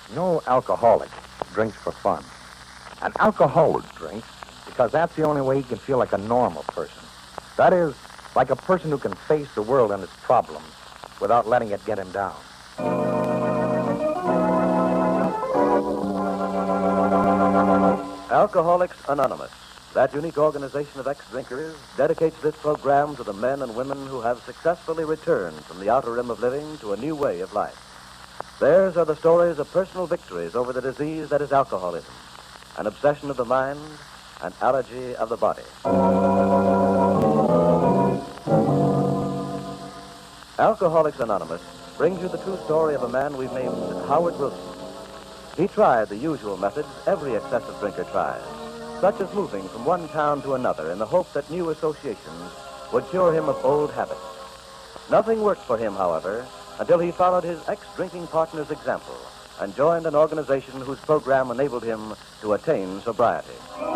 No alcoholic drinks for fun. An alcoholic drinks because that's the only way he can feel like a normal person. That is, like a person who can face the world and its problems without letting it get him down. Alcoholics Anonymous, that unique organization of ex-drinkers, dedicates this program to the men and women who have successfully returned from the outer rim of living to a new way of life. Theirs are the stories of personal victories over the disease that is alcoholism, an obsession of the mind, an allergy of the body. Alcoholics Anonymous brings you the true story of a man we've named Howard Wilson. He tried the usual methods every excessive drinker tries, such as moving from one town to another in the hope that new associations would cure him of old habits. Nothing worked for him, however, until he followed his ex-drinking partner's example and joined an organization whose program enabled him to attain sobriety.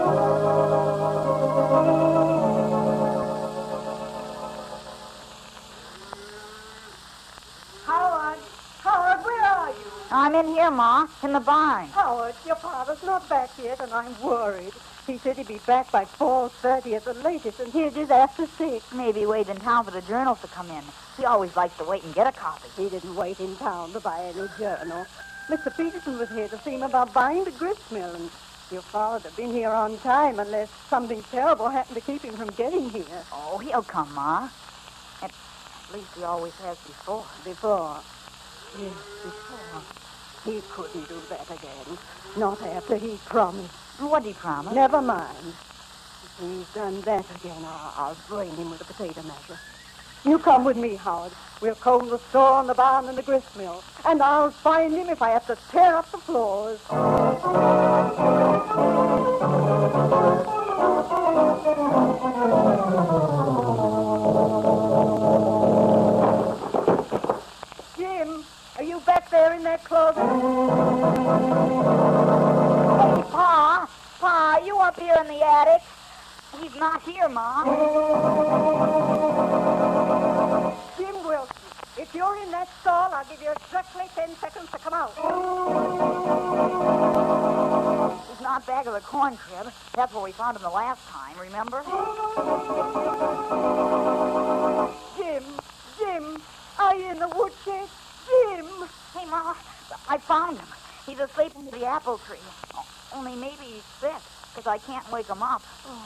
Howard, where are you? I'm in here, Ma, in the barn. Howard, your father's not back yet, and I'm worried. He said he'd be back by 4:30 at the latest, and here it is after 6. Maybe wait in town for the journals to come in. He always likes to wait and get a copy. He didn't wait in town to buy any journal. Mr. Peterson was here to see him about buying the grist mill, and your father'd have been here on time unless something terrible happened to keep him from getting here. Oh, he'll come, Ma. At least he always has before. Before? Yes, before. He couldn't do that again. Not after he promised. What'd he promise? Never mind. If he's done that again, I'll brain him with a potato masher. You come with me, Howard. We'll comb the store and the barn and the grist mill. And I'll find him if I have to tear up the floors. Jim, are you back there in that closet? Hey, Pa, are you up here in the attic? He's not here, Ma. Jim Wilson, if you're in that stall, I'll give you exactly 10 seconds to come out. He's not back of the corn crib. That's where we found him the last time, remember? Jim, are you in the woodshed? Jim! Hey, Ma, I found him. He's asleep under the apple tree. Only maybe he's sick, because I can't wake him up.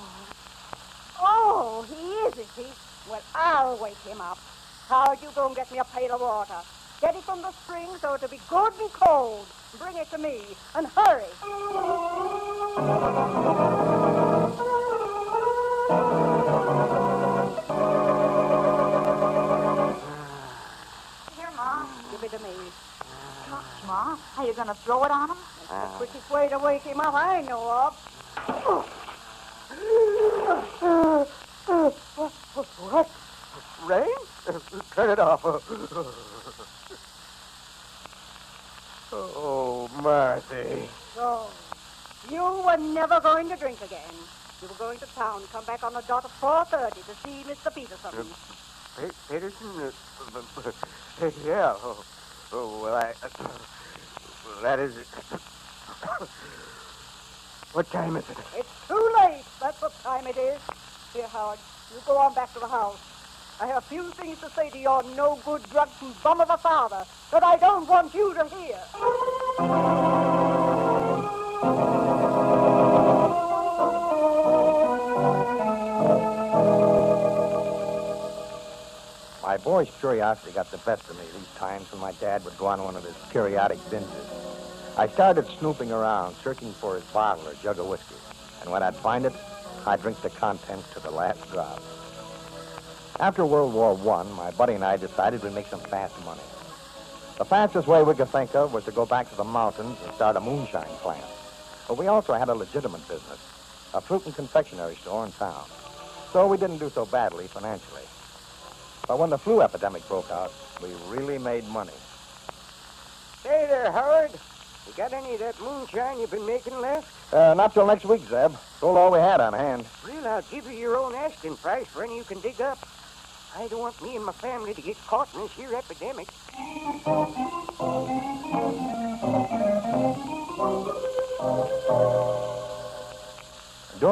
Oh, he is he? Well, I'll wake him up. Howard, you go and get me a pail of water. Get it from the spring so it'll be good and cold. Bring it to me, and hurry. Here, Ma. Give it to me. Gosh, Ma, are you going to throw it on him? That's the quickest way to wake him up I know of. What? Rain? Turn it off. Oh, Marthy. So, you were never going to drink again. You were going to town, come back on the dot of 4:30 to see Mr. Peterson. Peterson? Yeah. Oh, well, that is it. What time is it? It's too late. That's what time it is. Here, Howard, you go on back to the house. I have a few things to say to your no-good, drug-and bum of a father that I don't want you to hear. My boy's curiosity got the best of me these times when my dad would go on one of his periodic binges. I started snooping around, searching for his bottle or jug of whiskey. And when I'd find it, I'd drink the contents to the last drop. After World War I, my buddy and I decided we'd make some fast money. The fastest way we could think of was to go back to the mountains and start a moonshine plant. But we also had a legitimate business, a fruit and confectionery store in town. So we didn't do so badly financially. But when the flu epidemic broke out, we really made money. Hey there, Howard. You got any of that moonshine you've been making left? Not till next week, Zeb. Sold all we had on hand. Well, I'll give you your own asking price for any you can dig up. I don't want me and my family to get caught in this here epidemic.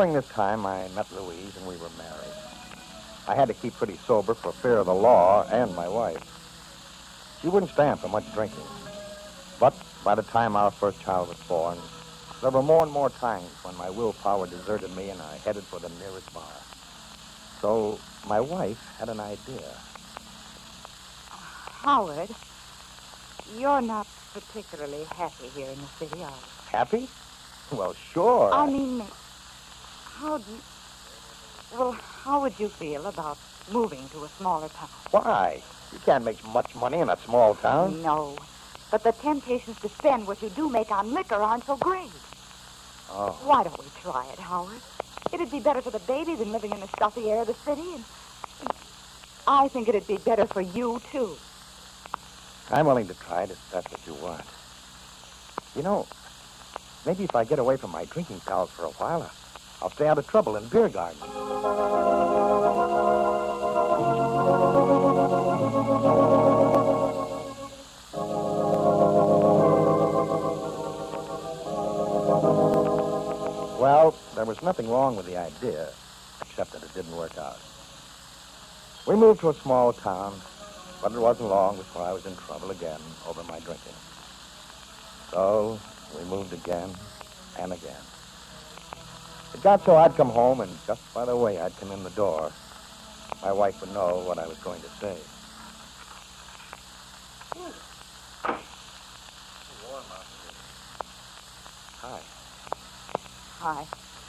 during this time, I met Louise, and we were married. I had to keep pretty sober for fear of the law and my wife. She wouldn't stand for much drinking. But by the time our first child was born, there were more and more times when my willpower deserted me and I headed for the nearest bar. So my wife had an idea. Howard, you're not particularly happy here in the city, are you? Happy? Well, sure. I mean, how would you feel about moving to a smaller town? Why? You can't make much money in a small town. No, but the temptations to spend what you do make on liquor aren't so great. Oh. Why don't we try it, Howard? It'd be better for the baby than living in the stuffy air of the city, and I think it'd be better for you, too. I'm willing to try it if that's what you want. You know, maybe if I get away from my drinking pals for a while, I'll stay out of trouble in beer gardens. Well, there was nothing wrong with the idea, except that it didn't work out. We moved to a small town, but it wasn't long before I was in trouble again over my drinking. So we moved again and again. It got so I'd come home, and just by the way I'd come in the door, my wife would know what I was going to say. Warm out here. Hi. Hi.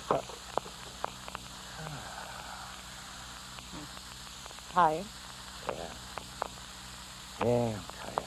Tired? Yeah. Yeah, I'm tired.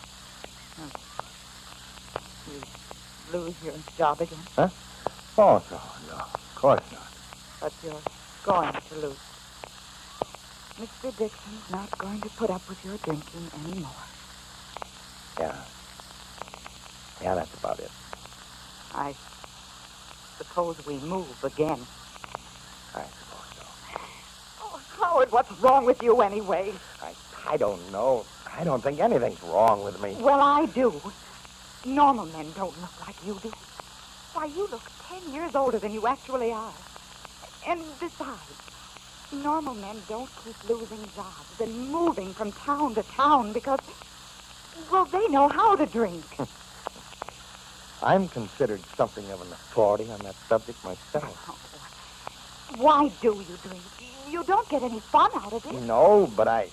You lose your job again? Huh? Oh, no, of course not. But you're going to lose. Mr. Dixon's not going to put up with your drinking anymore. Yeah. Yeah, that's about it. I suppose we move again. I suppose so. Oh, Howard, what's wrong with you anyway? I don't know. I don't think anything's wrong with me. Well, I do. Normal men don't look like you do. Why, you look 10 years older than you actually are. And besides, normal men don't keep losing jobs and moving from town to town because, well, they know how to drink. I'm considered something of an authority on that subject myself. Why do you drink? You don't get any fun out of it. No, but I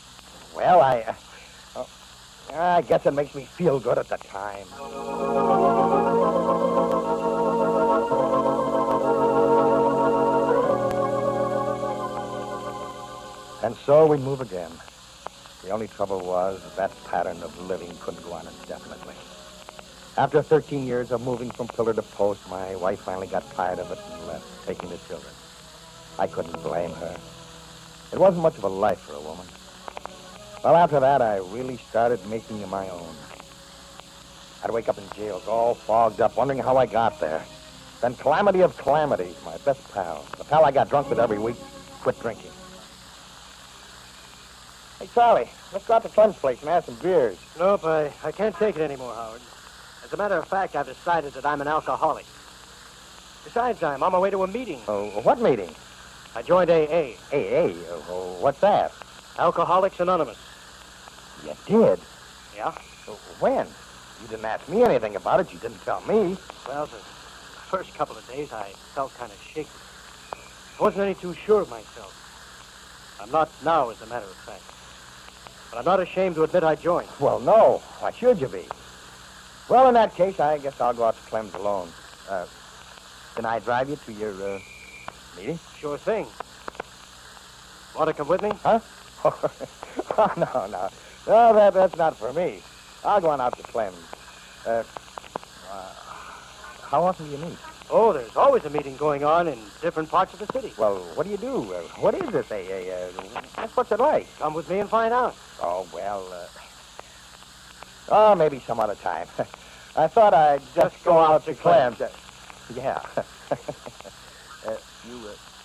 guess it makes me feel good at the time. And so we move again. The only trouble was that pattern of living couldn't go on indefinitely. After 13 years of moving from pillar to post, my wife finally got tired of it and left, taking the children. I couldn't blame her. It wasn't much of a life for a woman. Well, after that, I really started making it my own. I'd wake up in jails, all fogged up, wondering how I got there. Then Calamity of Calamities, my best pal, the pal I got drunk with every week, quit drinking. Hey, Charlie, let's go out to Clem's place and have some beers. Nope, I can't take it anymore, Howard. As a matter of fact, I've decided that I'm an alcoholic. Besides, I'm on my way to a meeting. Oh, what meeting? I joined AA. AA? What's that? Alcoholics Anonymous. You did? Yeah? When? You didn't ask me anything about it. You didn't tell me. Well, the first couple of days, I felt kind of shaky. I wasn't any too sure of myself. I'm not now, as a matter of fact. But I'm not ashamed to admit I joined. Well, no. Why should you be? Well, in that case, I guess I'll go out to Clem's alone. Can I drive you to your, meeting? Sure thing. Want to come with me? Huh? Oh, no. No, that's not for me. I'll go on out to Clem's. How often do you meet? Oh, there's always a meeting going on in different parts of the city. Well, what do you do? What is this AA? What's it like? Come with me and find out. Oh, well, maybe some other time. I thought I'd just go out to Clem's. Yeah. You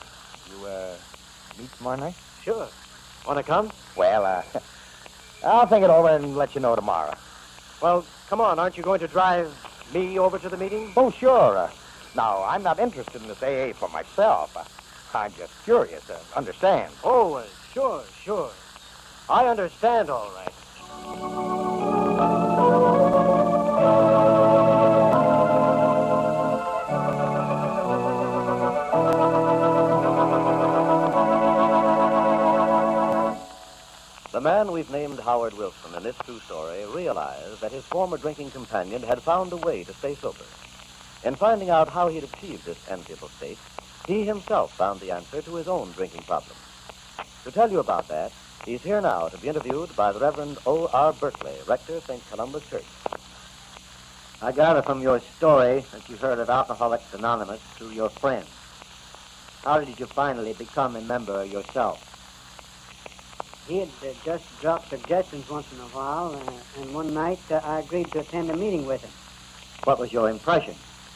meet tomorrow night? Sure. Want to come? Well, I'll think it over and let you know tomorrow. Well, come on. Aren't you going to drive me over to the meeting? Oh, sure. Now, I'm not interested in this AA for myself. I'm just curious to understand. Oh, sure. I understand all right. The man we've named Howard Wilson in this true story realized that his former drinking companion had found a way to stay sober. In finding out how he'd achieved this enviable state, he himself found the answer to his own drinking problem. To tell you about that, he's here now to be interviewed by the Reverend O.R. Berkeley, rector of St. Columba's Church. I gather from your story that you heard of Alcoholics Anonymous through your friends. How did you finally become a member yourself? He had just dropped suggestions once in a while, and one night I agreed to attend a meeting with him. What was your impression?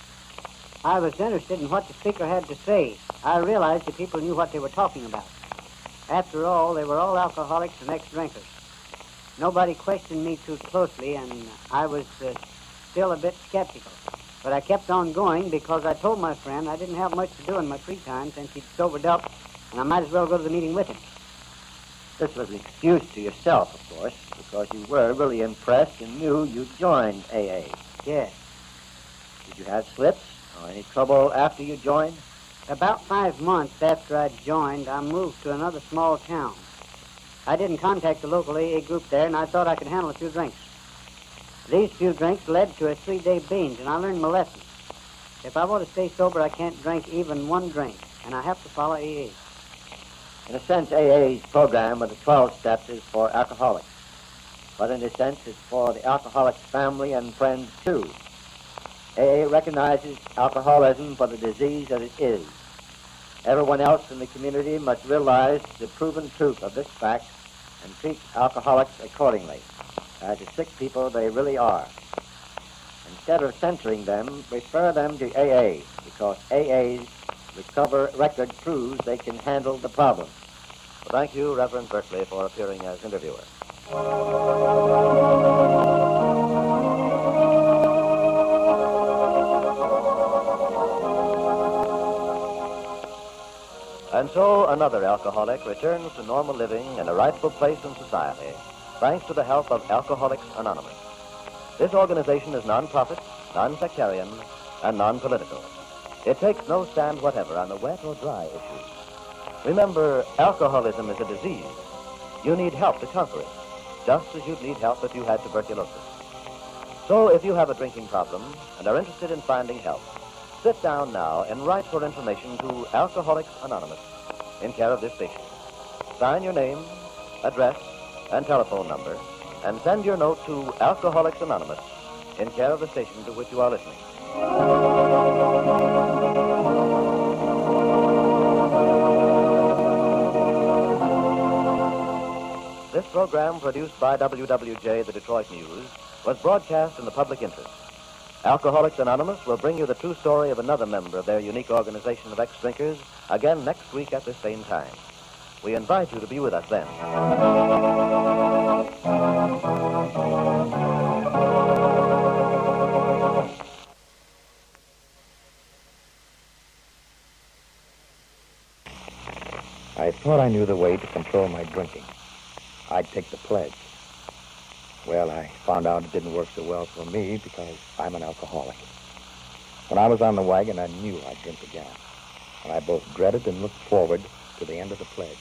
I was interested in what the speaker had to say. I realized the people knew what they were talking about. After all, they were all alcoholics and ex-drinkers. Nobody questioned me too closely, and I was still a bit skeptical. But I kept on going because I told my friend I didn't have much to do in my free time since he'd sobered up, and I might as well go to the meeting with him. This was an excuse to yourself, of course, because you were really impressed and knew you'd joined AA. Yes. Did you have slips or any trouble after you joined? About 5 months after I joined, I moved to another small town. I didn't contact the local AA group there, and I thought I could handle a few drinks. These few drinks led to a 3-day binge, and I learned my lesson. If I want to stay sober, I can't drink even one drink, and I have to follow AA. In a sense, AA's program of the 12 steps is for alcoholics. But in a sense, it's for the alcoholic's family and friends, too. AA recognizes alcoholism for the disease that it is. Everyone else in the community must realize the proven truth of this fact and treat alcoholics accordingly, as the sick people they really are. Instead of censoring them, refer them to AA, because AA's recover record proves they can handle the problem. Well, thank you, Reverend Berkeley, for appearing as interviewer. And so another alcoholic returns to normal living in a rightful place in society, thanks to the help of Alcoholics Anonymous. This organization is non-profit, non-sectarian, and non-political. It takes no stand whatever on the wet or dry issues. Remember, alcoholism is a disease. You need help to conquer it, just as you'd need help if you had tuberculosis. So if you have a drinking problem and are interested in finding help, sit down now and write for information to Alcoholics Anonymous in care of this station. Sign your name, address, and telephone number, and send your note to Alcoholics Anonymous in care of the station to which you are listening. This program, produced by WWJ, the Detroit News, was broadcast in the public interest. Alcoholics Anonymous will bring you the true story of another member of their unique organization of ex-drinkers again next week at this same time. We invite you to be with us then. I thought I knew the way to control my drinking. I'd take the pledge. Well, I found out it didn't work so well for me because I'm an alcoholic. When I was on the wagon, I knew I'd drink again. And I both dreaded and looked forward to the end of the pledge.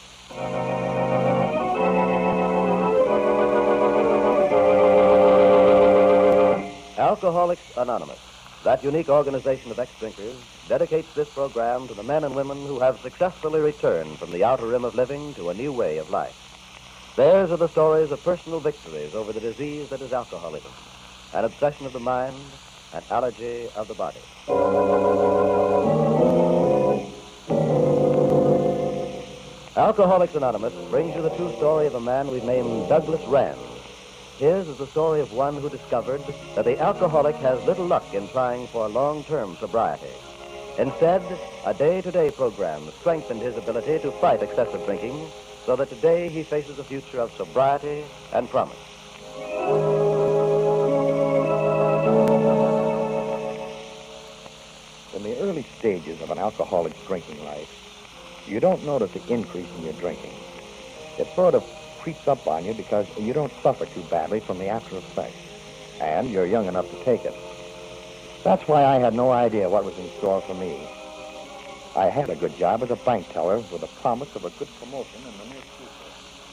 Alcoholics Anonymous, that unique organization of ex-drinkers, dedicates this program to the men and women who have successfully returned from the outer rim of living to a new way of life. Theirs are the stories of personal victories over the disease that is alcoholism, an obsession of the mind, an allergy of the body. Alcoholics Anonymous brings you the true story of a man we've named Douglas Rand. His is the story of one who discovered that the alcoholic has little luck in trying for long-term sobriety. Instead, a day-to-day program strengthened his ability to fight excessive drinking, so that today he faces a future of sobriety and promise. In the early stages of an alcoholic's drinking life, you don't notice the increase in your drinking. It sort of creeps up on you because you don't suffer too badly from the after effects, and you're young enough to take it. That's why I had no idea what was in store for me. I had a good job as a bank teller with a promise of a good promotion in the near future.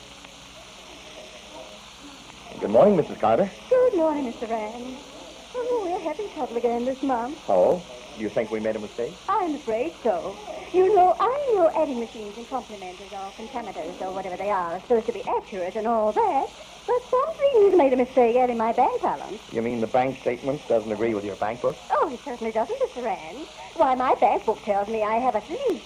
Good morning, Mrs. Carter. Good morning, Mr. Rand. Oh, we're having trouble again this month. Oh, you think we made a mistake? I'm afraid so. You know, I know adding machines and complementers or contaminators or whatever they are supposed to be accurate and all that, but somebody's made a mistake adding my bank balance. You mean the bank statement doesn't agree with your bank book? Oh, it certainly doesn't, Mr. Rand. Why, my bank book tells me I have at least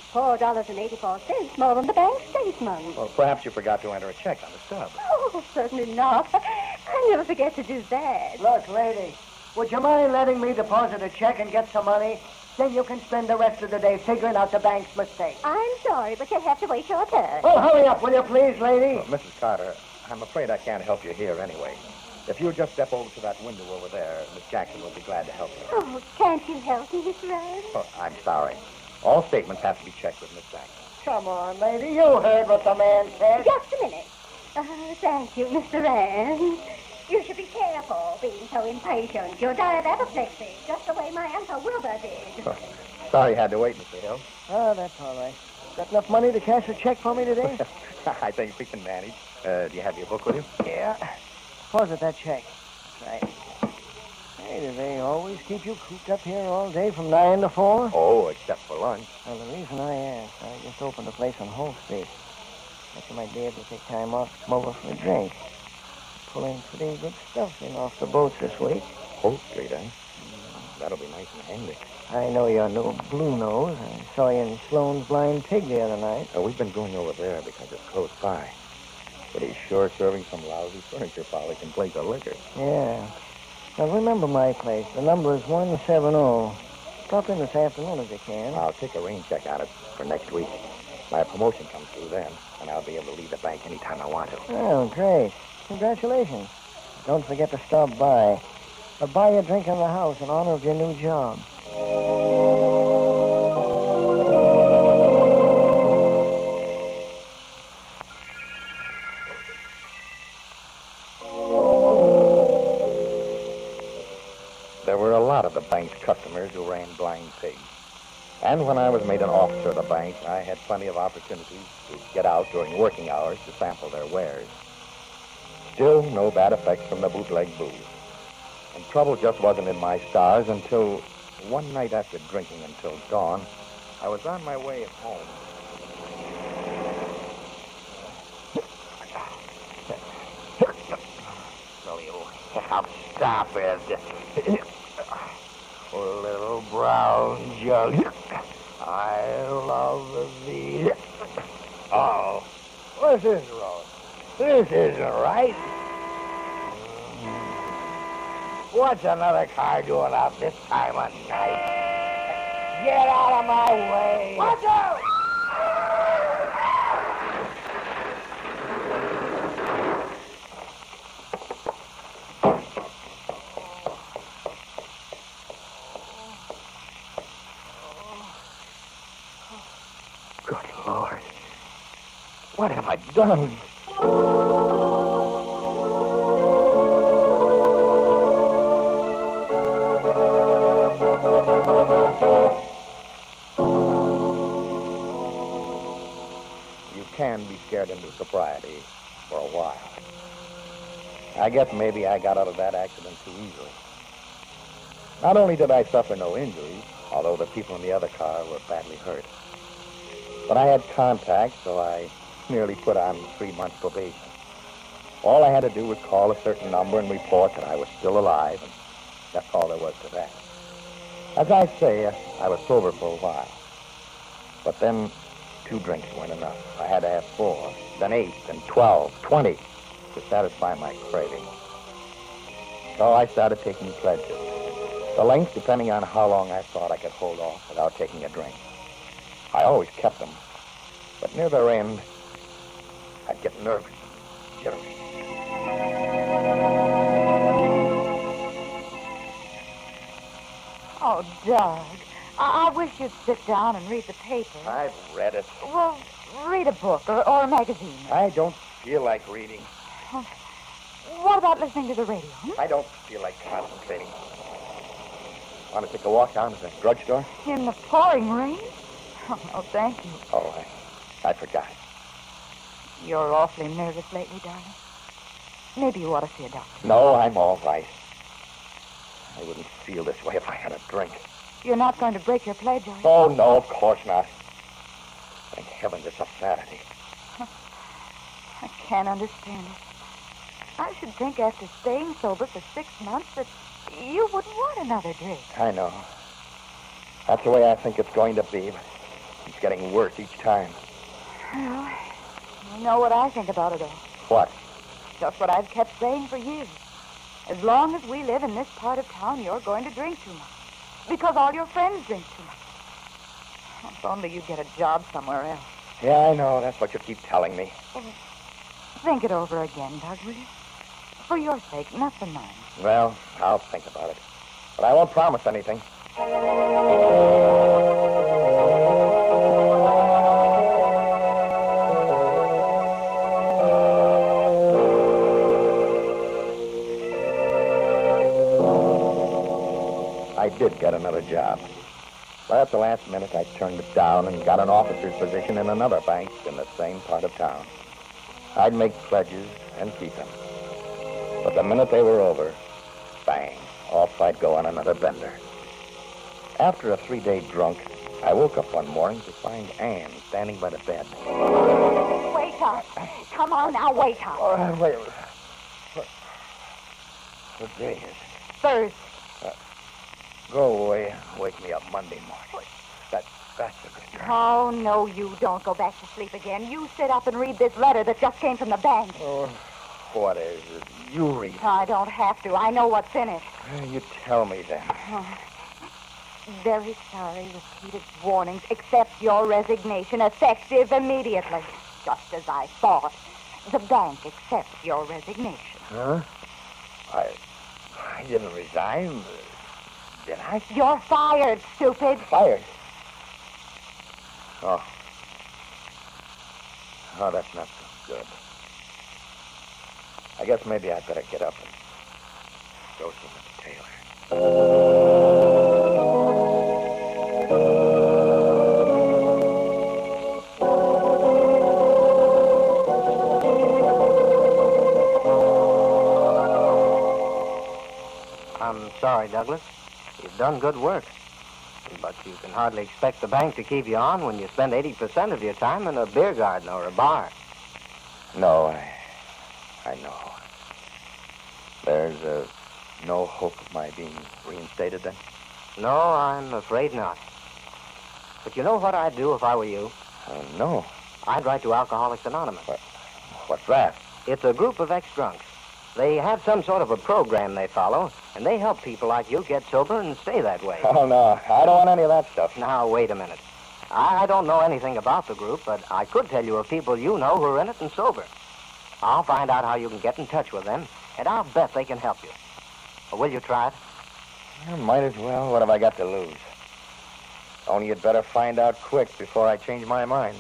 $4.84 more than the bank statement. Well, perhaps you forgot to enter a check on the stub. Oh, certainly not. I never forget to do that. Look, lady, would you mind letting me deposit a check and get some money? Then you can spend the rest of the day figuring out the bank's mistake. I'm sorry, but you'll have to wait your turn. Well, hurry up, will you please, lady? Well, Mrs. Carter, I'm afraid I can't help you here anyway. If you'll just step over to that window over there, Miss Jackson will be glad to help you. Oh, can't you help me, Mr. Rand? Oh, I'm sorry. All statements have to be checked with Miss Jackson. Come on, lady. You heard what the man said. Just a minute. Thank you, Mr. Rand. You should be careful being so impatient. You'll die of apoplexy, just the way my Uncle Wilbur did. Oh, sorry you had to wait, Mr. Hill. Oh, that's all right. Got enough money to cash a check for me today? I think we can manage. Do you have your book with you? Yeah. Deposit that check. Right. Hey, do they always keep you cooped up here all day from 9 to 4? Oh, except for lunch. Well, the reason I asked, I just opened a place on Whole Street. Thought you might be able to take time off to come over for a drink. Pulling pretty good stuff in off the boats this week. Whole Street, eh? That'll be nice and handy. I know you're no blue nose. I saw you in Sloan's Blind Pig the other night. We've been going over there because it's close by. But he's sure serving some lousy furniture polish in place of liquor. Yeah. Now, remember my place. The number is 170. Drop in this afternoon if you can. I'll take a rain check on it for next week. My promotion comes through then, and I'll be able to leave the bank anytime I want to. Oh, great. Congratulations. Don't forget to stop by. Or buy a drink in the house in honor of your new job. There were a lot of the bank's customers who ran Blind Pigs. And when I was made an officer of the bank, I had plenty of opportunities to get out during working hours to sample their wares. Still, no bad effects from the bootleg booze. And trouble just wasn't in my stars until one night after drinking until dawn, I was on my way home. So you have stop it. Little brown jug. I love thee. Oh, this is wrong. This isn't right. What's another car doing out this time of night? Get out of my way. Watch out! Good Lord. What have I done? You can be scared into sobriety for a while. I guess maybe I got out of that accident too easily. Not only did I suffer no injuries, although the people in the other car were badly hurt, but I had contact, so I merely put on 3 months probation. All I had to do was call a certain number and report that I was still alive, and that's all there was to that. As I say, I was sober for a while. But then 2 drinks weren't enough. I had to have 4, then 8, then 12, 20 to satisfy my craving. So I started taking pledges. The length depending on how long I thought I could hold off without taking a drink. I always kept them, but near their end, I'd get nervous, jittery. Oh, Doug, I wish you'd sit down and read the paper. I've read it. Well, read a book or a magazine. I don't feel like reading. What about listening to the radio? I don't feel like concentrating. Want to take a walk down to the drugstore? In the pouring rain? Oh, thank you. Oh, I forgot. You're awfully nervous lately, darling. Maybe you ought to see a doctor. No, I'm all right. I wouldn't feel this way if I had a drink. You're not going to break your pledge, are you? Oh, no, of course not. Thank heaven it's a Saturday. I can't understand it. I should think after staying sober for 6 months that you wouldn't want another drink. I know. That's the way I think it's going to be. But it's getting worse each time. Well, you know what I think about it all. What? Just what I've kept saying for years. As long as we live in this part of town, you're going to drink too much. Because all your friends drink too much. If only you'd get a job somewhere else. Yeah, I know. That's what you keep telling me. Think it over again, Doug, will you? For your sake, not for mine. Well, I'll think about it. But I won't promise anything. I did get another job. But at the last minute, I turned it down and got an officer's position in another bank in the same part of town. I'd make pledges and keep them. But the minute they were over, bang, off I'd go on another bender. After a 3-day drunk, I woke up one morning to find Anne standing by the bed. Wake up. Come on now, wake up. Wait. What day is it? Thursday. Go away. Wake me up Monday morning. That's a good girl. Oh, no, you don't go back to sleep again. You sit up and read this letter that just came from the bank. Oh, what is it? You read it. I don't have to. I know what's in it. You tell me then. Very sorry. Repeated warnings. Accept your resignation. Effective immediately. Just as I thought. The bank accepts your resignation. Huh? I didn't resign. Did I? You're fired, stupid. Fired? Oh, that's not so good. I guess maybe I'd better get up and go see Mr. Taylor. I'm sorry, Douglas. You've done good work. But you can hardly expect the bank to keep you on when you spend 80% of your time in a beer garden or a bar. No, I know. There's no hope of my being reinstated then? No, I'm afraid not. But you know what I'd do if I were you? No. I'd write to Alcoholics Anonymous. What's that? It's a group of ex-drunks. They have some sort of a program they follow, and they help people like you get sober and stay that way. Oh, no. I don't want any of that stuff. Now, wait a minute. I don't know anything about the group, but I could tell you of people you know who are in it and sober. I'll find out how you can get in touch with them, and I'll bet they can help you. Will you try it? I might as well. What have I got to lose? Only you'd better find out quick before I change my mind.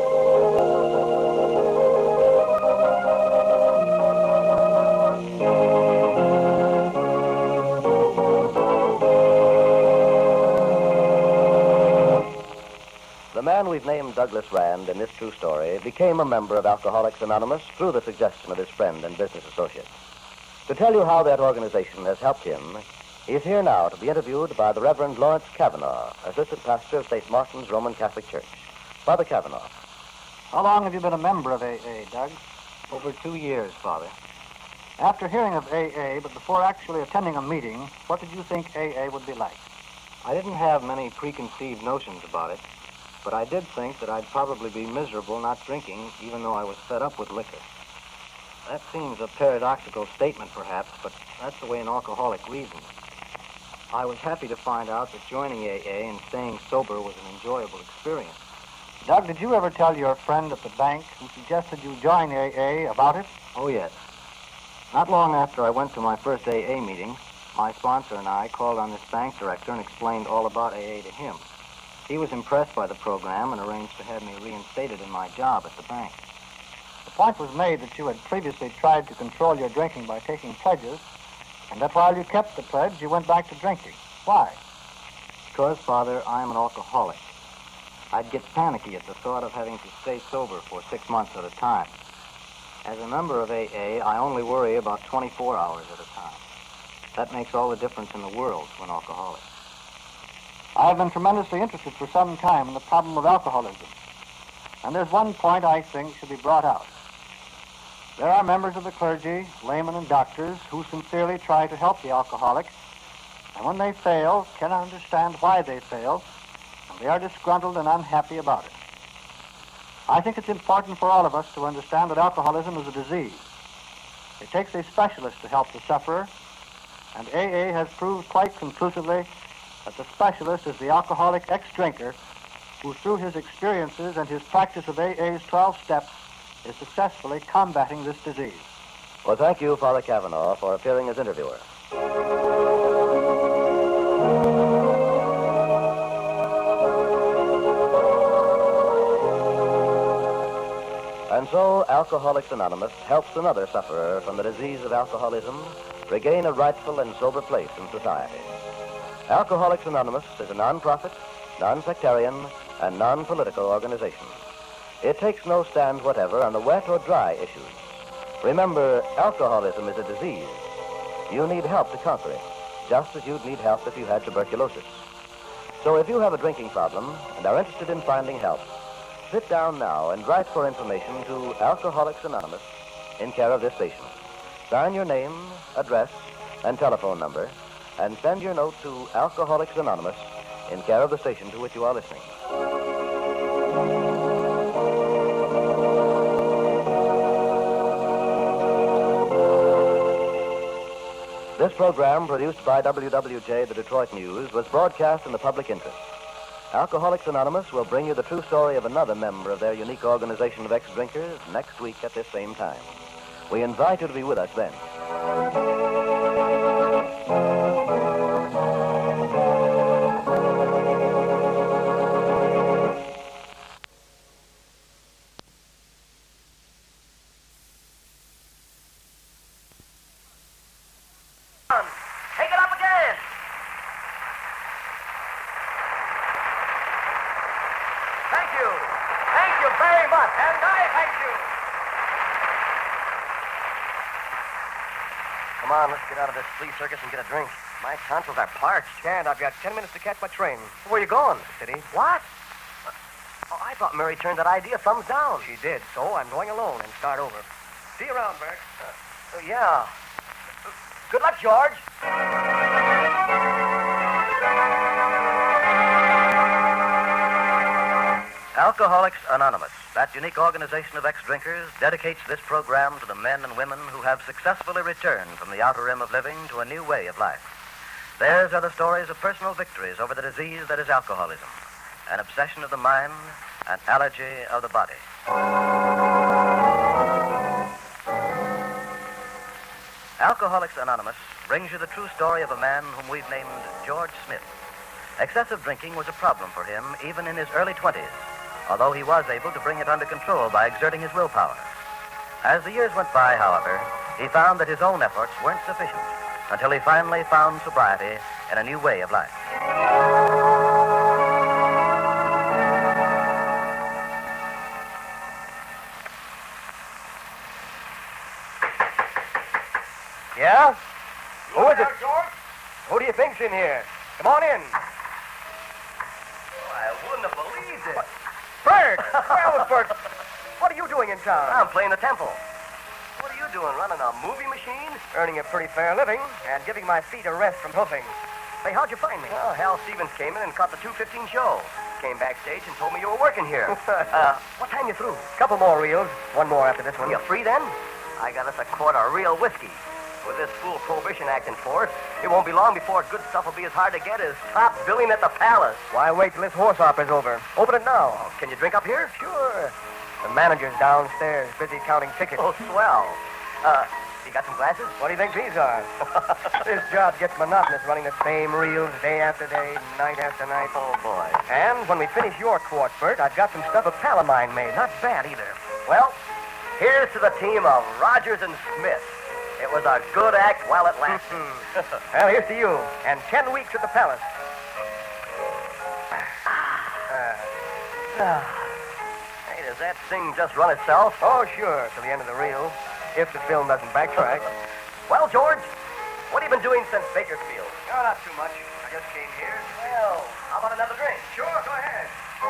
The man we've named Douglas Rand in this true story became a member of Alcoholics Anonymous through the suggestion of his friend and business associate. To tell you how that organization has helped him, he is here now to be interviewed by the Reverend Lawrence Kavanaugh, assistant pastor of St. Martin's Roman Catholic Church. Father Kavanaugh. How long have you been a member of AA, Doug? Over 2 years, Father. After hearing of AA, but before actually attending a meeting, what did you think AA would be like? I didn't have many preconceived notions about it, but I did think that I'd probably be miserable not drinking, even though I was fed up with liquor. That seems a paradoxical statement, perhaps, but that's the way an alcoholic reasons. I was happy to find out that joining AA and staying sober was an enjoyable experience. Doug, did you ever tell your friend at the bank who suggested you join AA about it? Oh, yes. Not long after I went to my first AA meeting, my sponsor and I called on this bank director and explained all about AA to him. He was impressed by the program and arranged to have me reinstated in my job at the bank. The point was made that you had previously tried to control your drinking by taking pledges, and that while you kept the pledge, you went back to drinking. Why? Because, Father, I'm an alcoholic. I'd get panicky at the thought of having to stay sober for 6 months at a time. As a member of AA, I only worry about 24 hours at a time. That makes all the difference in the world to an alcoholic. I've been tremendously interested for some time in the problem of alcoholism. And there's one point I think should be brought out. There are members of the clergy, laymen and doctors, who sincerely try to help the alcoholic, and when they fail, cannot understand why they fail, and they are disgruntled and unhappy about it. I think it's important for all of us to understand that alcoholism is a disease. It takes a specialist to help the sufferer, and AA has proved quite conclusively that the specialist is the alcoholic ex-drinker who, through his experiences and his practice of AA's 12 steps, is successfully combating this disease. Well, thank you, Father Kavanaugh, for appearing as interviewer. And so, Alcoholics Anonymous helps another sufferer from the disease of alcoholism regain a rightful and sober place in society. Alcoholics Anonymous is a non-profit, non-sectarian, and non-political organization. It takes no stand whatever on the wet or dry issues. Remember, alcoholism is a disease. You need help to conquer it, just as you'd need help if you had tuberculosis. So if you have a drinking problem and are interested in finding help, sit down now and write for information to Alcoholics Anonymous in care of this station. Sign your name, address, and telephone number, and send your note to Alcoholics Anonymous in care of the station to which you are listening. This program, produced by WWJ, the Detroit News, was broadcast in the public interest. Alcoholics Anonymous will bring you the true story of another member of their unique organization of ex-drinkers next week at this same time. We invite you to be with us then. Take it up again. Thank you. Thank you very much. And I thank you. Come on, let's get out of this flea circus and get a drink. My tonsils are parched. Can't. I've got 10 minutes to catch my train. Where are you going? The city. What? Oh, I thought Mary turned that idea thumbs down. She did, so I'm going alone and start over. See you around, Bert. Yeah. Good luck, George. Alcoholics Anonymous, that unique organization of ex-drinkers, dedicates this program to the men and women who have successfully returned from the outer rim of living to a new way of life. Theirs are the stories of personal victories over the disease that is alcoholism, an obsession of the mind, an allergy of the body. Alcoholics Anonymous brings you the true story of a man whom we've named George Smith. Excessive drinking was a problem for him even in his early 20s, although he was able to bring it under control by exerting his willpower. As the years went by, however, he found that his own efforts weren't sufficient until he finally found sobriety and a new way of life. Yeah? Who is it? George? Who do you think's in here? Come on in. I wouldn't have believed it. Bert! Well, Bert, what are you doing in town? I'm playing the temple. What are you doing, running a movie machine? Earning a pretty fair living and giving my feet a rest from hoofing. Hey, how'd you find me? Well, Hal Stevens came in and caught the 2:15 show. Came backstage and told me you were working here. What time you through? Couple more reels. One more after this one. You free then? I got us a quart of real whiskey. With this fool Prohibition Act in force, it won't be long before good stuff will be as hard to get as top billing at the Palace. Why wait till this horse opera's over? Open it now. Oh, can you drink up here? Sure. The manager's downstairs, busy counting tickets. Oh, swell. You got some glasses? What do you think these are? This job gets monotonous running the same reels day after day, night after night. Oh, boy. And when we finish your quart, Bert, I've got some stuff of Palamine made. Not bad either. Well, here's to the team of Rogers and Smith. It was a good act while it lasted. Well, here's to you. And 10 weeks at the Palace. Hey, does that thing just run itself? Oh, sure, to the end of the reel. If the film doesn't backtrack. Well, George, what have you been doing since Bakersfield? Oh, not too much. I just came here. Well, how about another drink? Sure, go ahead.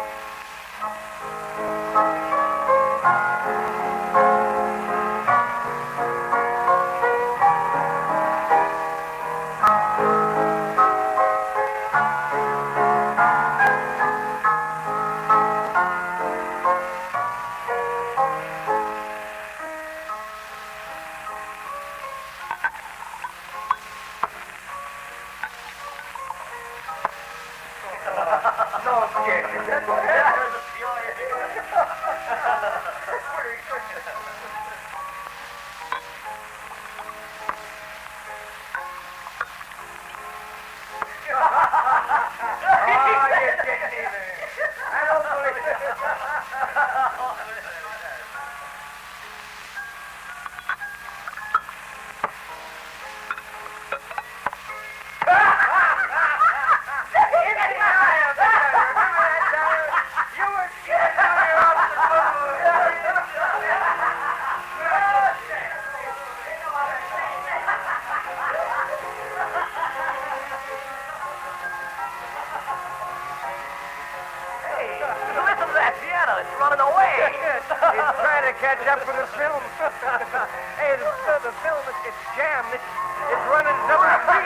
Listen to that piano. It's running away. He's trying to catch up with the film. Hey, the film, it's jammed. It's running double speed.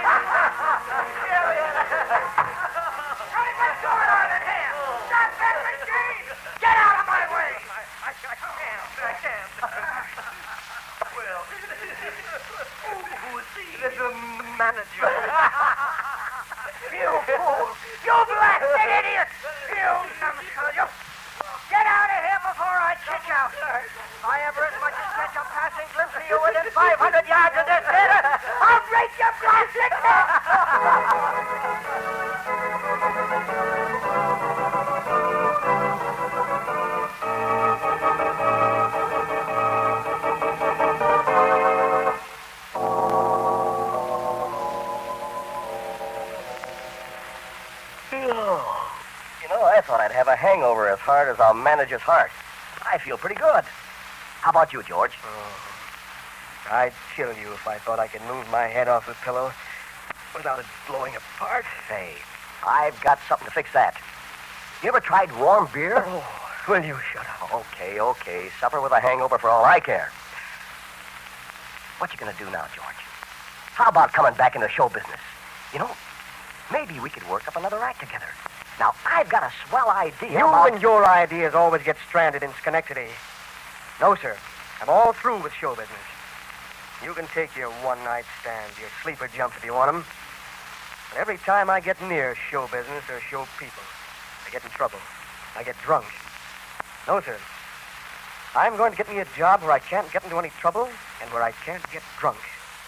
What's going on in here? Stop that machine! Get out of my way! I can't. Well, who is he? This is the manager. You fool! You blasted idiot! You numbskull! You... Get out of here before I kick you! If I ever as much as catch a passing glimpse of you within 500 yards of this theater, I'll break your blasted You know, I thought I'd have a hangover as hard as a manager's heart. I feel pretty good. How about you, George? I'd kill you if I thought I could move my head off the pillow without it blowing apart. Say, I've got something to fix that. You ever tried warm beer? Oh, will you shut up? Okay. Suffer with a hangover for all I care. What you gonna do now, George? How about coming back into show business? You know, maybe we could work up another act together. Now, I've got a swell idea You about... and your ideas always get stranded in Schenectady. No, sir. I'm all through with show business. You can take your one-night stands, your sleeper jumps if you want them. But every time I get near show business or show people, I get in trouble. I get drunk. No, sir. I'm going to get me a job where I can't get into any trouble and where I can't get drunk.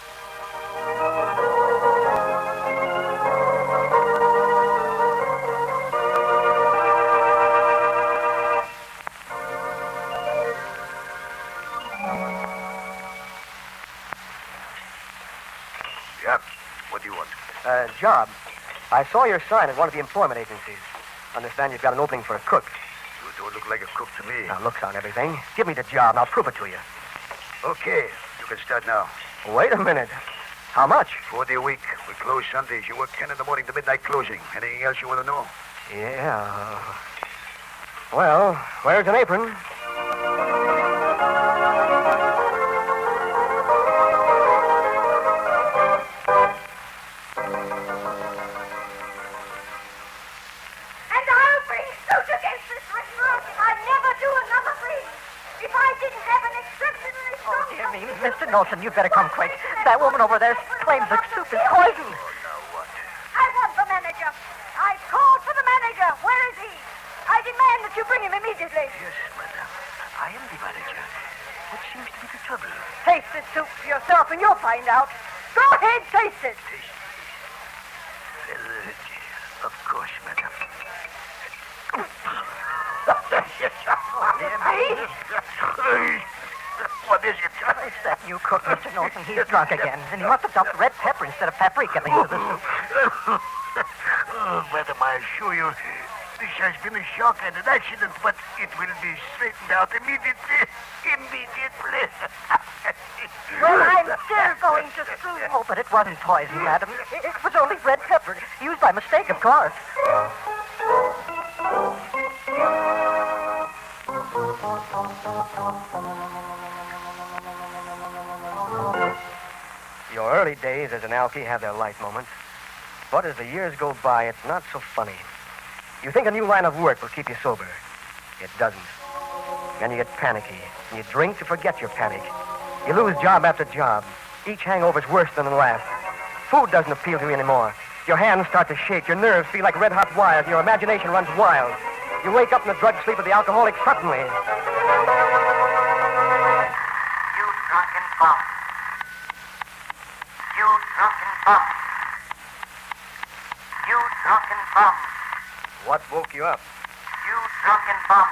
Yep. What do you want? Job. I saw your sign at one of the employment agencies. Understand you've got an opening for a cook. You don't look like a cook to me. Now, looks on everything. Give me the job, and I'll prove it to you. Okay. You can start now. Wait a minute. How much? $40 a week. We close Sundays. You work 10 in the morning to midnight closing. Anything else you want to know? Yeah. Well, where's an apron? And I'll bring suit against this restaurant if I never do another thing. If I didn't have an exceptionally strong... Dear me, Mr. Nelson, you'd better come quick. That woman over there claims the soup is poisoned. I want the manager. I've called for the manager. Where is he? I demand that you bring him immediately. Yes, madam. I am the manager. What seems to be the trouble? Taste this soup for yourself and you'll find out. Go ahead, taste it. Well, of course, madam. What is it? It's that new cook, Mr. Norton. He's drunk again, and he must have dumped red pepper instead of paprika into the soup. Oh, madam, I assure you, this has been a shock and an accident, but it will be straightened out immediately. Immediately. Well, I'm still going to sue you. Oh, but it wasn't poison, madam. It was only red pepper, used by mistake, of course. Your early days as an alky have their light moments. But as the years go by, it's not so funny. You think a new line of work will keep you sober. It doesn't. Then you get panicky, and you drink to forget your panic. You lose job after job. Each hangover's worse than the last. Food doesn't appeal to you anymore. Your hands start to shake, your nerves feel like red-hot wires, and your imagination runs wild. You wake up in the drug sleep of the alcoholic suddenly. You drunken bum. You drunken bum. You drunken bum. What woke you up? You drunken bum.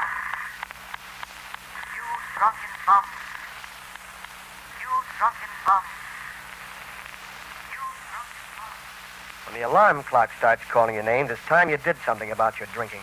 You drunken bum. You drunken bum. You drunken bum. When the alarm clock starts calling your names, it's time you did something about your drinking.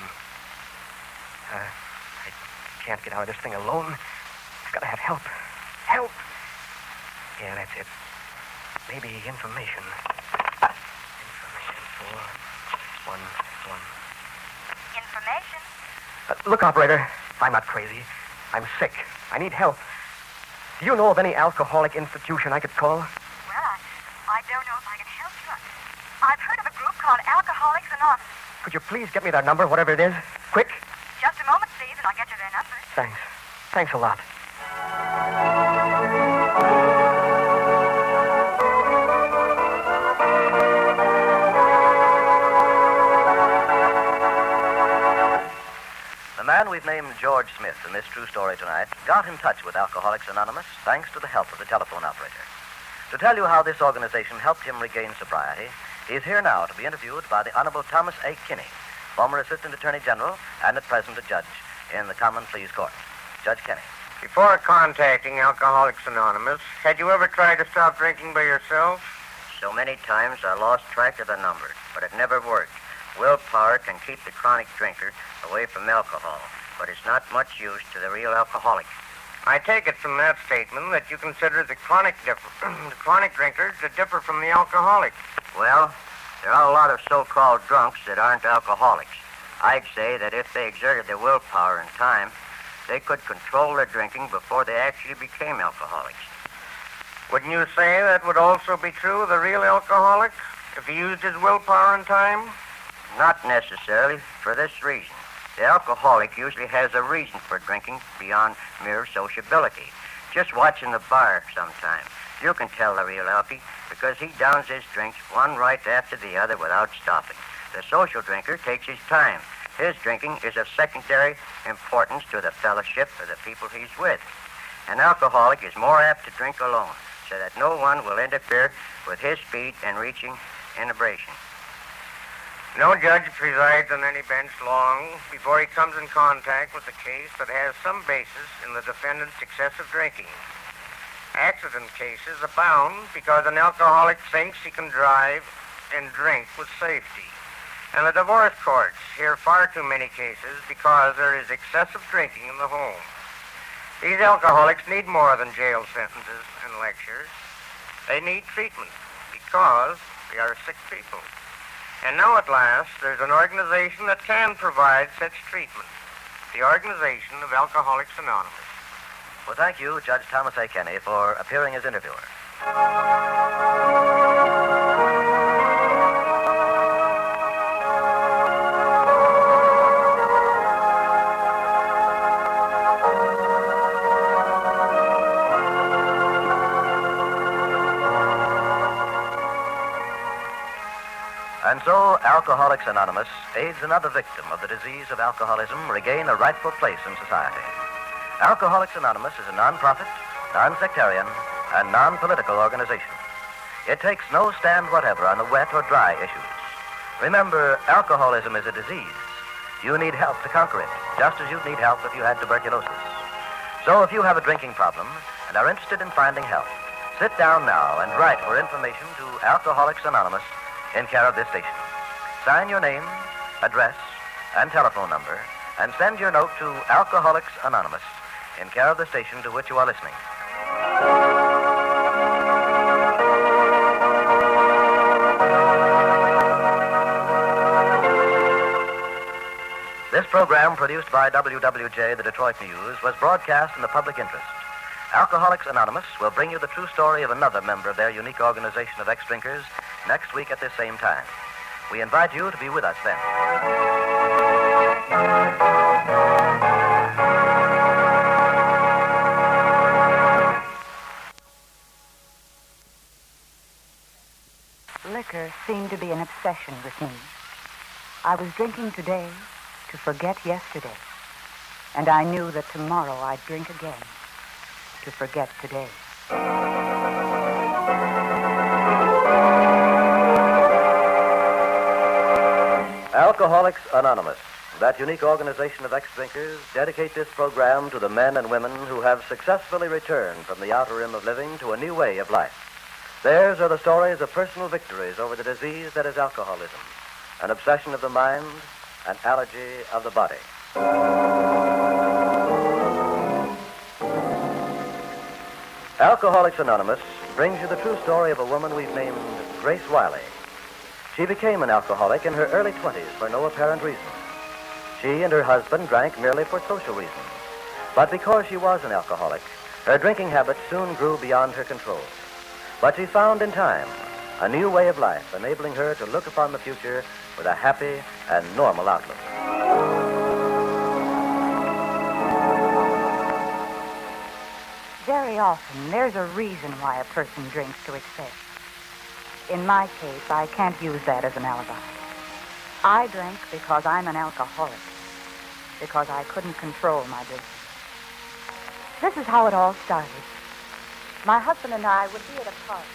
I can't get out of this thing alone. I've got to have help. Help! Yeah, that's it. Maybe information. Information 411. Information? Look, operator, I'm not crazy. I'm sick. I need help. Do you know of any alcoholic institution I could call? Well, I don't know if I can help you. I've heard of a group called Alcoholics Anonymous. Could you please get me their number, whatever it is? Quick. Just a moment, Steve, and I'll get you their number. Thanks. Thanks a lot. The man we've named George Smith in this true story tonight got in touch with Alcoholics Anonymous thanks to the help of the telephone operator. To tell you how this organization helped him regain sobriety, he's here now to be interviewed by the Honorable Thomas A. Kinney, former Assistant Attorney General and at present a judge in the Common Pleas Court. Judge Kinney. Before contacting Alcoholics Anonymous, had you ever tried to stop drinking by yourself? So many times I lost track of the numbers, but it never worked. Willpower can keep the chronic drinker away from alcohol, but it's not much use to the real alcoholic. I take it from that statement that you consider the chronic drinker to differ from the alcoholic. Well, there are a lot of so-called drunks that aren't alcoholics. I'd say that if they exerted their willpower and time, they could control their drinking before they actually became alcoholics. Wouldn't you say that would also be true of the real alcoholic, if he used his willpower and time? Not necessarily, for this reason. The alcoholic usually has a reason for drinking beyond mere sociability. Just watching the bar sometimes, you can tell the real alky because he downs his drinks one right after the other without stopping. The social drinker takes his time. His drinking is of secondary importance to the fellowship of the people he's with. An alcoholic is more apt to drink alone, so that no one will interfere with his speed in reaching inebriation. No judge presides on any bench long before he comes in contact with a case that has some basis in the defendant's excessive drinking. Accident cases abound because an alcoholic thinks he can drive and drink with safety. And the divorce courts hear far too many cases because there is excessive drinking in the home. These alcoholics need more than jail sentences and lectures. They need treatment because they are sick people. And now at last, there's an organization that can provide such treatment. The Organization of Alcoholics Anonymous. Well, thank you, Judge Thomas A. Kinney, for appearing as interviewer. And so, Alcoholics Anonymous aids another victim of the disease of alcoholism regain a rightful place in society. Alcoholics Anonymous is a non-profit, non-sectarian, and non-political organization. It takes no stand whatever on the wet or dry issues. Remember, alcoholism is a disease. You need help to conquer it, just as you'd need help if you had tuberculosis. So if you have a drinking problem and are interested in finding help, sit down now and write for information to Alcoholics Anonymous in care of this station. Sign your name, address, and telephone number, and send your note to Alcoholics Anonymous in care of the station to which you are listening. This program, produced by WWJ, the Detroit News, was broadcast in the public interest. Alcoholics Anonymous will bring you the true story of another member of their unique organization of ex-drinkers next week at this same time. We invite you to be with us then. Liquor seemed to be an obsession with me. I was drinking today to forget yesterday. And I knew that tomorrow I'd drink again to forget today. Alcoholics Anonymous, that unique organization of ex-drinkers, dedicate this program to the men and women who have successfully returned from the outer rim of living to a new way of life. Theirs are the stories of personal victories over the disease that is alcoholism, an obsession of the mind, an allergy of the body. Alcoholics Anonymous brings you the true story of a woman we've named Grace Wiley. She became an alcoholic in her early 20s for no apparent reason. She and her husband drank merely for social reasons. But because she was an alcoholic, her drinking habits soon grew beyond her control. But she found in time a new way of life, enabling her to look upon the future with a happy and normal outlook. Very often, there's a reason why a person drinks to excess. In my case, I can't use that as an alibi. I drank because I'm an alcoholic, because I couldn't control my drinking. This is how it all started. My husband and I would be at a party.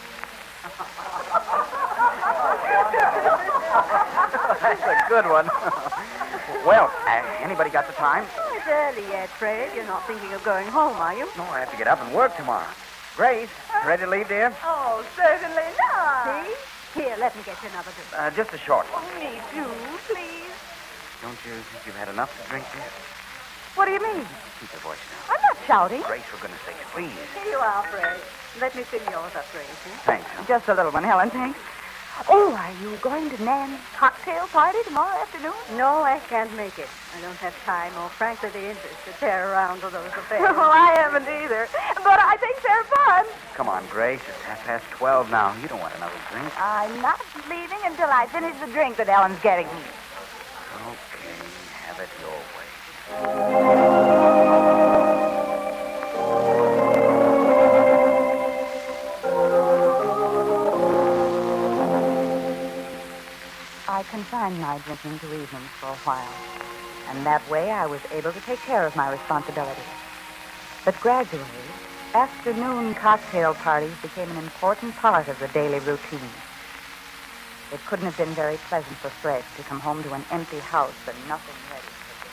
That's a good one. Well, anybody got the time? Oh, it's early yet, Fred. You're not thinking of going home, are you? No, I have to get up and work tomorrow. Grace, ready to leave, dear? Oh, certainly not. See? Here, let me get you another drink. Just a short one. Oh, me too, please. Don't you think you've had enough to drink, dear? What do you mean? Keep your voice down. I'm not shouting. Grace, for goodness sake, please. Here you are, Fred. Let me fill yours up, Grace. Thanks. Just a little one, Helen, thanks. Oh, are you going to Nan's cocktail party tomorrow afternoon? No, I can't make it. I don't have time or, frankly, the interest to tear around to those affairs. Well, I haven't either. But I think they're fun. Come on, Grace. It's 12:30 now. You don't want another drink. I'm not leaving until I finish the drink that Ellen's getting me. Okay, have it your way. I confined my drinking to evenings for a while, and that way I was able to take care of my responsibilities. But gradually, afternoon cocktail parties became an important part of the daily routine. It couldn't have been very pleasant for Fred to come home to an empty house and nothing ready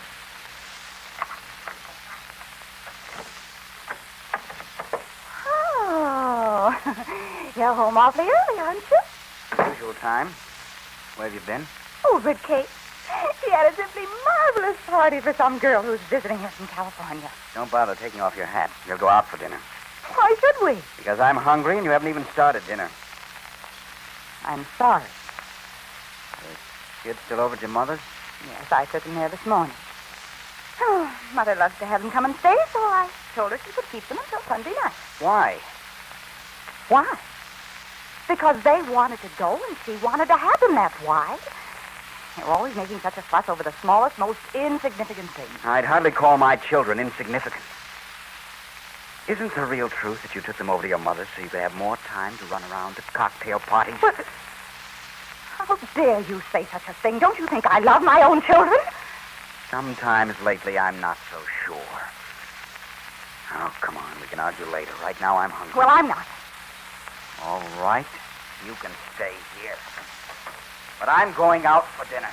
for dinner. Oh, you're home awfully early, aren't you? Usual time. Where have you been? Over at Kate. She had a simply marvelous party for some girl who's visiting her from California. Don't bother taking off your hat. We'll go out for dinner. Why should we? Because I'm hungry and you haven't even started dinner. I'm sorry. The kid still over at your mother's? Yes, I took him there this morning. Oh, Mother loves to have them come and stay, so I told her she could keep them until Sunday night. Why? Why? Because they wanted to go and she wanted to have them, that's why. They're always making such a fuss over the smallest, most insignificant things. I'd hardly call my children insignificant. Isn't the real truth that you took them over to your mother's so you could have more time to run around to cocktail parties? But how dare you say such a thing? Don't you think I love my own children? Sometimes lately I'm not so sure. Oh, come on. We can argue later. Right now, I'm hungry. Well, I'm not. All right. You can stay here. But I'm going out for dinner.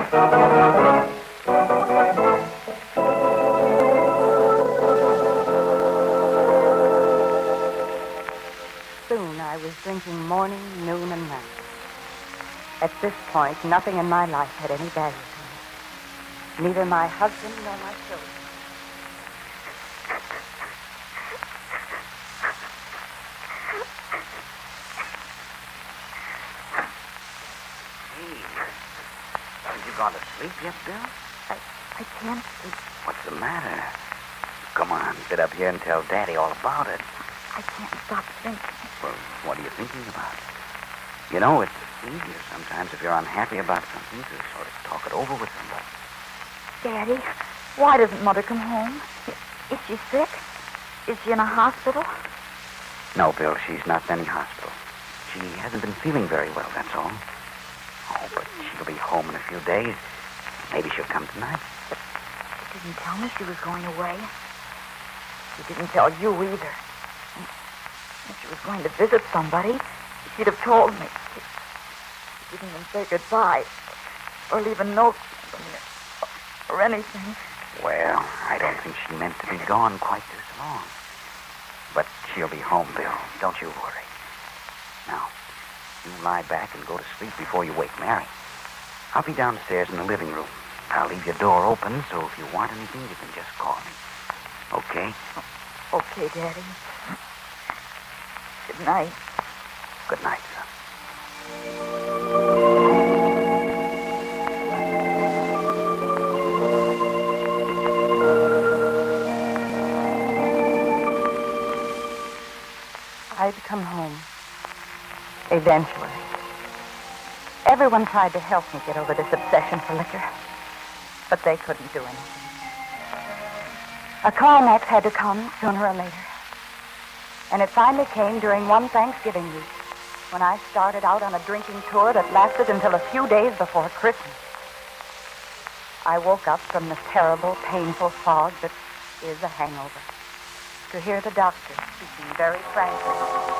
Soon I was drinking morning, noon, and night. At this point, nothing in my life had any value to me. Neither my husband nor my children. Haven't you gone to sleep yet, Bill? I can't sleep. What's the matter? Come on, sit up here and tell Daddy all about it. I can't stop thinking. Well, what are you thinking about? You know, it's easier sometimes if you're unhappy about something to sort of talk it over with somebody. Daddy, why doesn't Mother come home? Is she sick? Is she in a hospital? No, Bill, she's not in any hospital. She hasn't been feeling very well, that's all. Oh, but she'll be home in a few days. Maybe she'll come tonight. She didn't tell me she was going away. She didn't tell you either. If she was going to visit somebody, she'd have told me. She didn't even say goodbye or leave a note for me or anything. Well, I don't think she meant to be gone quite this long. But she'll be home, Bill. Don't you worry. Now, you lie back and go to sleep before you wake Mary. I'll be downstairs in the living room. I'll leave your door open, so if you want anything, you can just call me. Okay? Okay, Daddy. Good night. Good night, son. I'd come home. Eventually. Everyone tried to help me get over this obsession for liquor, but they couldn't do anything. A climax had to come sooner or later. And it finally came during one Thanksgiving week when I started out on a drinking tour that lasted until a few days before Christmas. I woke up from the terrible, painful fog that is a hangover to hear the doctor speaking very frankly.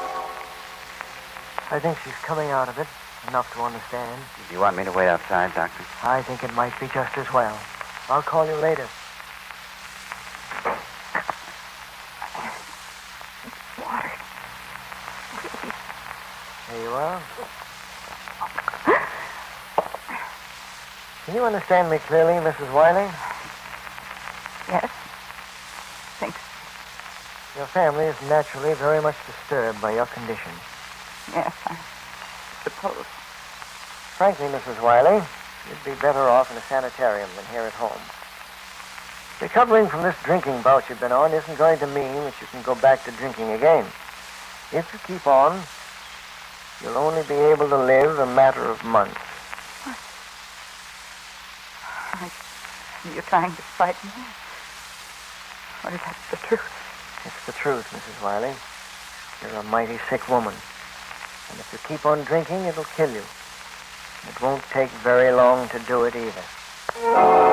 I think she's coming out of it, enough to understand. Do you want me to wait outside, Doctor? I think it might be just as well. I'll call you later. Water. There you are. Can you understand me clearly, Mrs. Wiley? Yes? Thanks. Your family is naturally very much disturbed by your condition. Yes, I suppose. Frankly, Mrs. Wiley, you'd be better off in a sanitarium than here at home. Recovering from this drinking bout you've been on isn't going to mean that you can go back to drinking again. If you keep on, you'll only be able to live a matter of months. You're trying to frighten me? Or is that the truth? It's the truth, Mrs. Wiley. You're a mighty sick woman. And if you keep on drinking, it'll kill you. It won't take very long to do it either.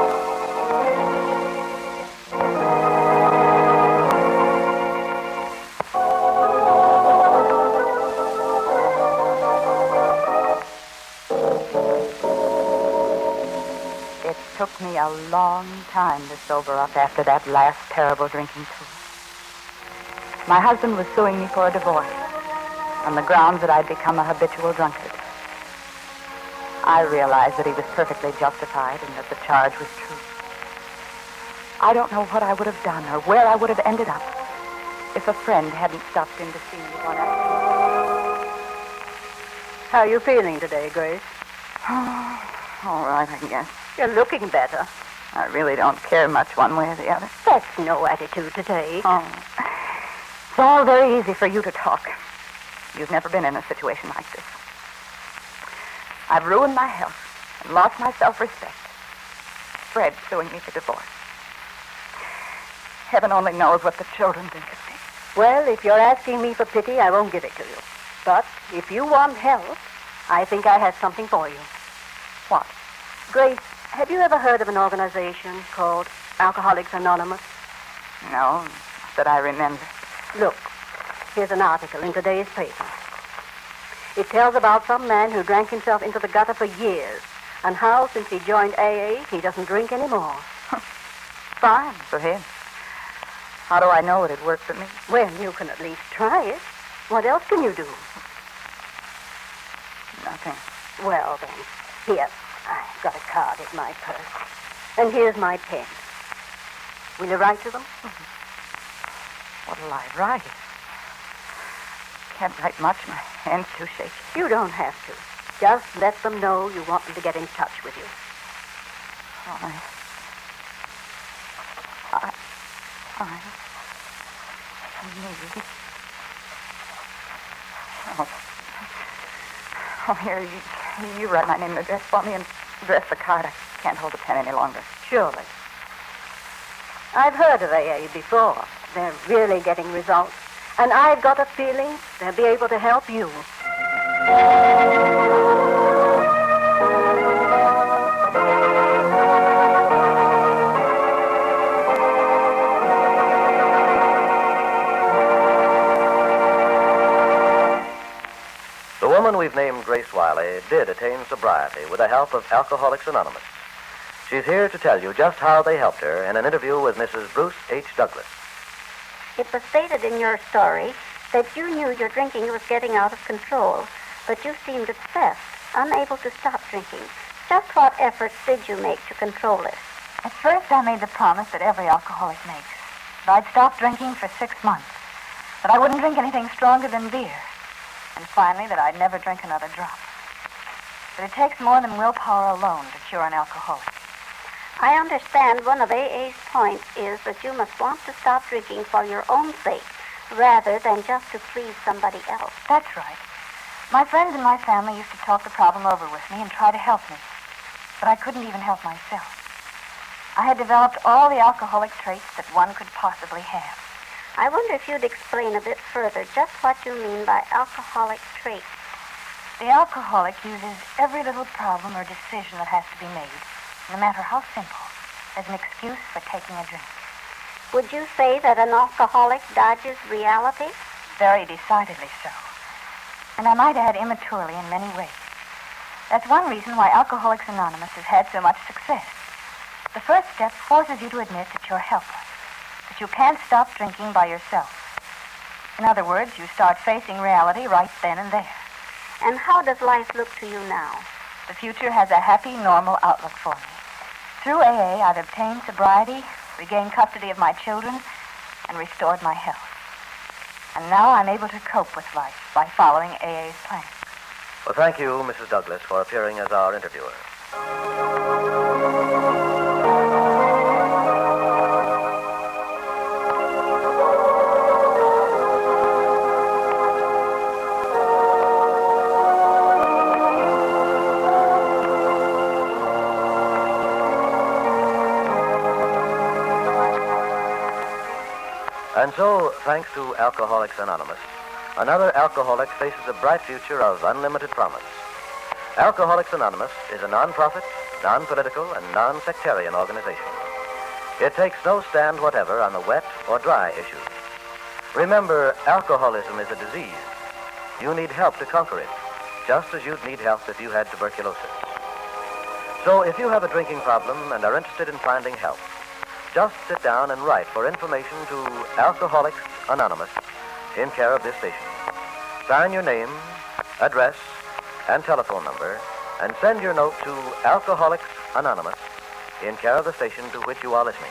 It took me a long time to sober up after that last terrible drinking tour. My husband was suing me for a divorce on the grounds that I'd become a habitual drunkard. I realized that he was perfectly justified and that the charge was true. I don't know what I would have done or where I would have ended up if a friend hadn't stopped in to see me one afternoon. How are you feeling today, Grace? All right, I guess. You're looking better. I really don't care much one way or the other. That's no attitude to take. Oh. It's all very easy for you to talk. You've never been in a situation like this. I've ruined my health and lost my self-respect. Fred's suing me for divorce. Heaven only knows what the children think of me. Well, if you're asking me for pity, I won't give it to you. But if you want help, I think I have something for you. What? Grace, have you ever heard of an organization called Alcoholics Anonymous? No, that I remember. Look, here's an article in today's paper. It tells about some man who drank himself into the gutter for years, and how, since he joined AA, he doesn't drink anymore. Fine for him. How do I know it'd work for me? Well, you can at least try it. What else can you do? Nothing. Well, then, here. I've got a card in my purse. And here's my pen. Will you write to them? What'll I write? Can't write much. My hand's too shaky. You don't have to. Just let them know you want them to get in touch with you. I need. Oh, here, you write my name and address for me and address the card. I can't hold the pen any longer. Surely. I've heard of AA before. They're really getting results. And I've got a feeling they'll be able to help you. The woman we've named Grace Wiley did attain sobriety with the help of Alcoholics Anonymous. She's here to tell you just how they helped her in an interview with Mrs. Bruce H. Douglas. It was stated in your story that you knew your drinking was getting out of control, but you seemed obsessed, unable to stop drinking. Just what efforts did you make to control it? At first, I made the promise that every alcoholic makes, that I'd stop drinking for 6 months, that I wouldn't drink anything stronger than beer, and finally that I'd never drink another drop. But it takes more than willpower alone to cure an alcoholic. I understand one of AA's points is that you must want to stop drinking for your own sake, rather than just to please somebody else. That's right. My friends and my family used to talk the problem over with me and try to help me, but I couldn't even help myself. I had developed all the alcoholic traits that one could possibly have. I wonder if you'd explain a bit further just what you mean by alcoholic traits. The alcoholic uses every little problem or decision that has to be made, no matter how simple, as an excuse for taking a drink. Would you say that an alcoholic dodges reality? Very decidedly so. And I might add immaturely in many ways. That's one reason why Alcoholics Anonymous has had so much success. The first step forces you to admit that you're helpless, that you can't stop drinking by yourself. In other words, you start facing reality right then and there. And how does life look to you now? The future has a happy, normal outlook for me. Through AA, I've obtained sobriety, regained custody of my children, and restored my health. And now I'm able to cope with life by following AA's plan. Well, thank you, Mrs. Douglas, for appearing as our interviewer. And so, thanks to Alcoholics Anonymous, another alcoholic faces a bright future of unlimited promise. Alcoholics Anonymous is a non-profit, non-political, and non-sectarian organization. It takes no stand whatever on the wet or dry issues. Remember, alcoholism is a disease. You need help to conquer it, just as you'd need help if you had tuberculosis. So if you have a drinking problem and are interested in finding help, just sit down and write for information to Alcoholics Anonymous in care of this station. Sign your name, address, and telephone number, and send your note to Alcoholics Anonymous in care of the station to which you are listening.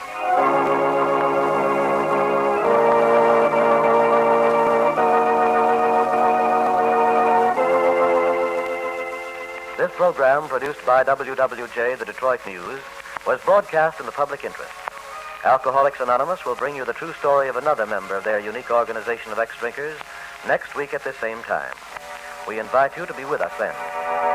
This program, produced by WWJ, the Detroit News, was broadcast in the public interest. Alcoholics Anonymous will bring you the true story of another member of their unique organization of ex-drinkers next week at this same time. We invite you to be with us then.